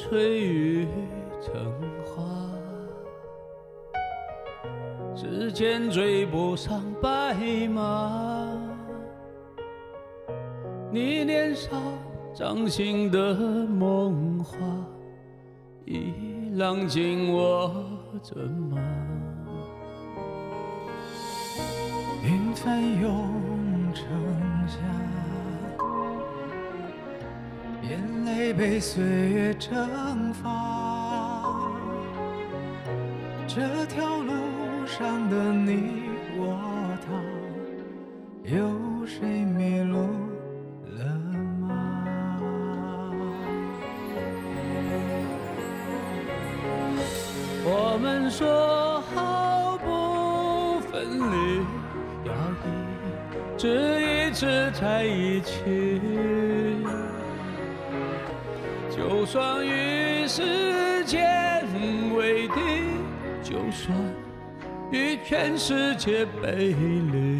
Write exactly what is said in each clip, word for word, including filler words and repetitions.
翠玉成花，指尖追不上白马。你年少掌心的梦话，已浪尽我骏马。 云翻涌成夏，眼泪被岁月蒸发。这条路上的你我他，有谁迷路了吗？ 我们说好不分离，要一直一直在一起。就算与时间为敌，就算与全世界背离。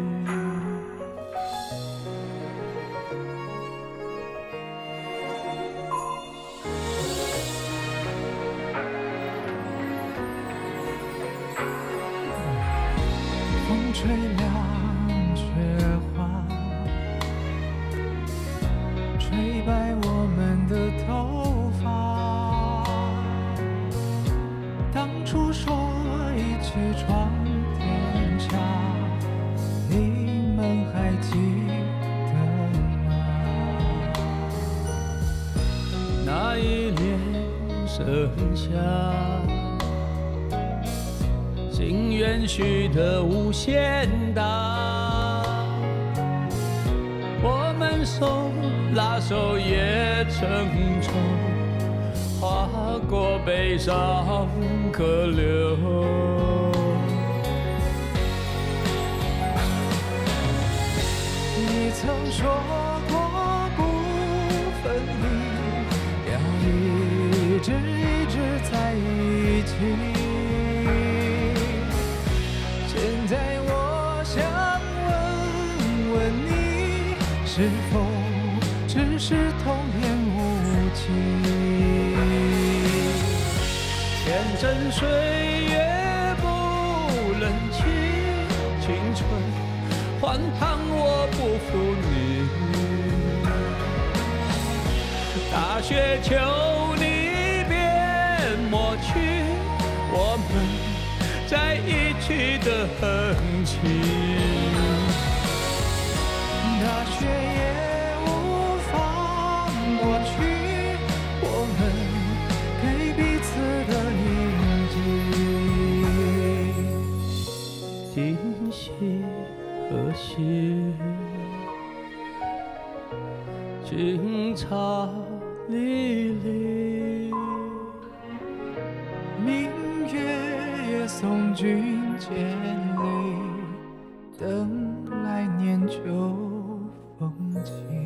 风吹凉雪花，吹白我们的头发。当初说一起闯天下，你们还记得吗？ 那一年盛夏，心愿许得无限大，我们手拉手也沉重，划过悲伤河流。 你曾说过不分离，要一直一直在一起。现在我想问问你，是否只是童言无忌？ 天真岁月不忍欺，青春荒唐我不负你。大雪求你别抹去我们在一起的痕迹， 大雪也无法抹去我们给彼此的印记。 今夕何夕，青草离离。 明月夜送君千里，等来年秋风起。